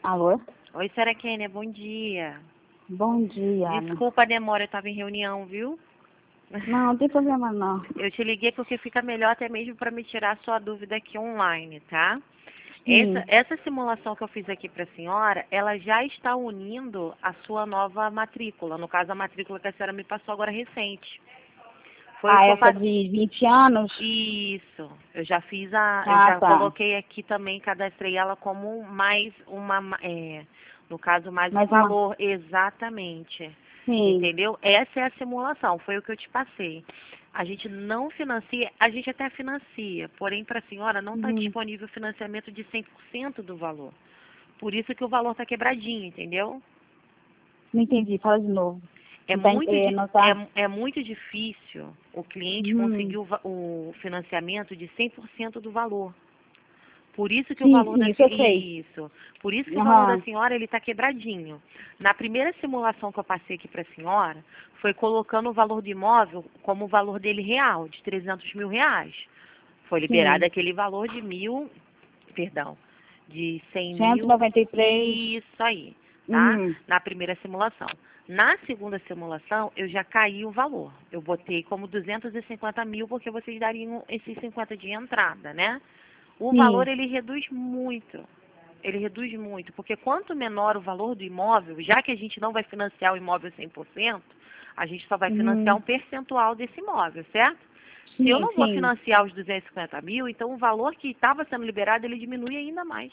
Alô? Oi, Sra. Kênia, bom dia. Bom dia, Ana. Desculpa a demora, eu estava em reunião, viu? Não, não tem problema não. Eu te liguei porque fica melhor até mesmo para me tirar a sua dúvida aqui online, tá? Sim. Essa simulação que eu fiz aqui para a senhora, ela já está unindo a sua nova matrícula. No caso, a matrícula que a senhora me passou agora recente. Foi o que eu Essa de 20 anos? Isso. Eu já fiz a. Eu Ah, já tá. coloquei aqui também, cadastrei ela como mais uma. No caso, mais um Mais uma. valor. Exatamente. Sim. Entendeu? Essa é a simulação, foi o que eu te passei. A gente não financia, a gente até financia, porém para a senhora não está Uhum. disponível financiamento de 100% do valor. Por isso que o valor está quebradinho, entendeu? Não entendi, fala de novo. É Não tá, muito, não tá? é muito difícil o cliente Uhum. conseguir o financiamento de 100% do valor. Por isso que o Sim, valor sim, da isso eu sei. isso. Por isso que o valor da Aham. senhora ele está quebradinho. Na primeira simulação que eu passei aqui para a senhora, foi colocando o valor do imóvel como o valor dele real, de 300 mil reais. Foi liberado Sim. aquele valor de de 100 mil, 193. isso aí, tá? Uhum. Na primeira simulação. Na segunda simulação, eu já caí o valor. Eu botei como 250 mil, porque vocês dariam esses 50 de entrada, né? O valor, Sim. ele reduz muito. Ele reduz muito, porque quanto menor o valor do imóvel, já que a gente não vai financiar o imóvel 100%, a gente só vai financiar Uhum. um percentual desse imóvel, certo? Se eu Sim, não vou sim. financiar os 250 mil, então o valor que estava sendo liberado, ele diminui ainda mais.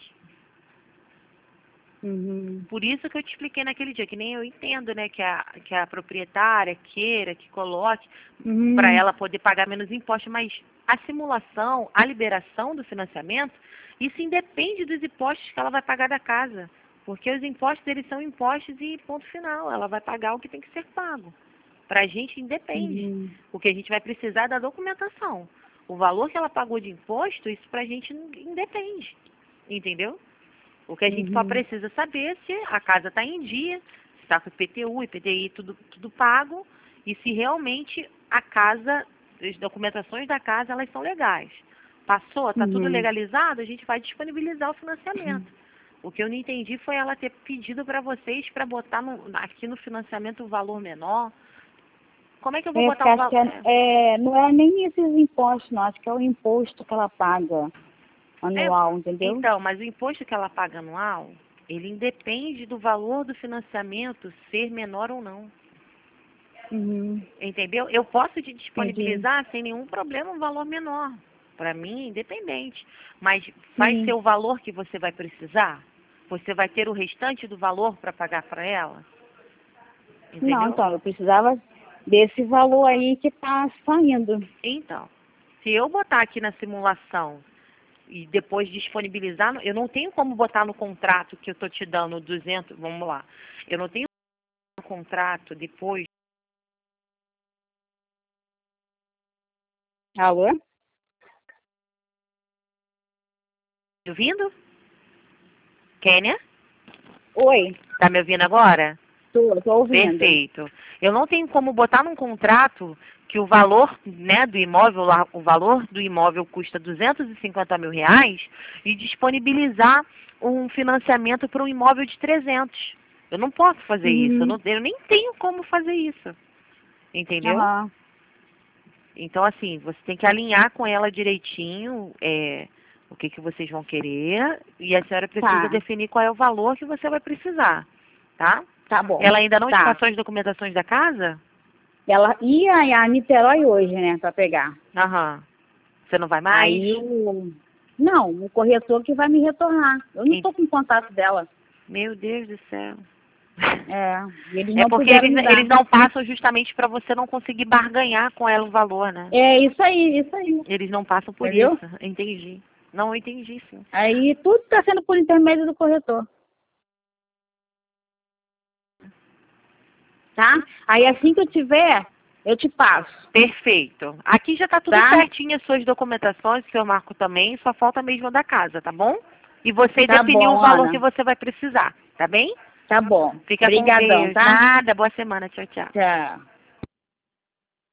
Uhum. Por isso que eu te expliquei naquele dia, que nem eu entendo, né, que a proprietária queira que coloque para Uhum. ela poder pagar menos impostos, mas a simulação, a liberação do financiamento, isso independe dos impostos que ela vai pagar da casa. Porque os impostos, eles são impostos e ponto final. Ela vai pagar o que tem que ser pago. Para a gente independe. Uhum. O que a gente vai precisar é da documentação. O valor que ela pagou de imposto, isso para a gente independe. Entendeu? O que a gente só Uhum. precisa saber é se a casa está em dia, se está com IPTU, IPTI, tudo pago, e se realmente a casa, as documentações da casa, elas são legais. Passou, está tudo Uhum. legalizado, a gente vai disponibilizar o financiamento. O que eu não entendi foi ela ter pedido para vocês para botar aqui no financiamento um valor menor. Como é que eu vou É, botar porque um acho que valor? não é nem esses impostos, não. Acho que é o imposto que ela paga É, anual, entendeu? então, mas o imposto que ela paga anual, ele independe do valor do financiamento ser menor ou não. Uhum. Entendeu? Eu posso te Entendi. disponibilizar sem nenhum problema um valor menor. Para mim, independente. Mas vai ser Sim. o valor que você vai precisar? Você vai ter o restante do valor para pagar para ela? Não, Entendeu? então, eu precisava desse valor aí que tá saindo. Então, se eu botar aqui na simulação e depois disponibilizar, eu não tenho como botar no contrato que eu estou te dando 200, vamos lá. Eu não tenho no contrato depois. Alô? Me ouvindo? Kênia? Oi, Tá me ouvindo agora? tô ouvindo. Perfeito. Eu não tenho como botar num contrato que o valor, né, do imóvel, o valor do imóvel custa 250 mil reais e disponibilizar um financiamento para um imóvel de 300. Eu não posso fazer isso. Uhum. Eu nem tenho como fazer isso. Entendeu? Aham. Então, assim, você tem que alinhar com ela direitinho o que vocês vão querer e a senhora precisa Tá, definir qual é o valor que você vai precisar, tá? tá bom. Ela ainda não te Tá. passou as documentações da casa? Ela ia a Niterói hoje, né, pra pegar. Aham. Você não vai mais? Aí o... Não, o corretor que vai me retornar. Eu não En- tô com contato dela. Meu Deus do céu. É, eles É não porque puderam me eles dar. não passam justamente para você não conseguir barganhar com ela o valor, né? É isso aí, isso aí. Eles não passam por isso. Entendeu? Entendi. Não, eu entendi, sim. Aí tudo está sendo por intermédio do corretor, tá? Aí assim que eu tiver, eu te passo, Perfeito. Aqui já está tudo tá? certinho, as suas documentações, o seu Marco também, só falta mesmo a da casa, tá bom? E você Tá definiu o bom, valor que Ana. você vai precisar, tá bem? Tá bom. Fica com Obrigadão, Deus. tá? Nada, boa semana. Tchau, tchau. Tchau.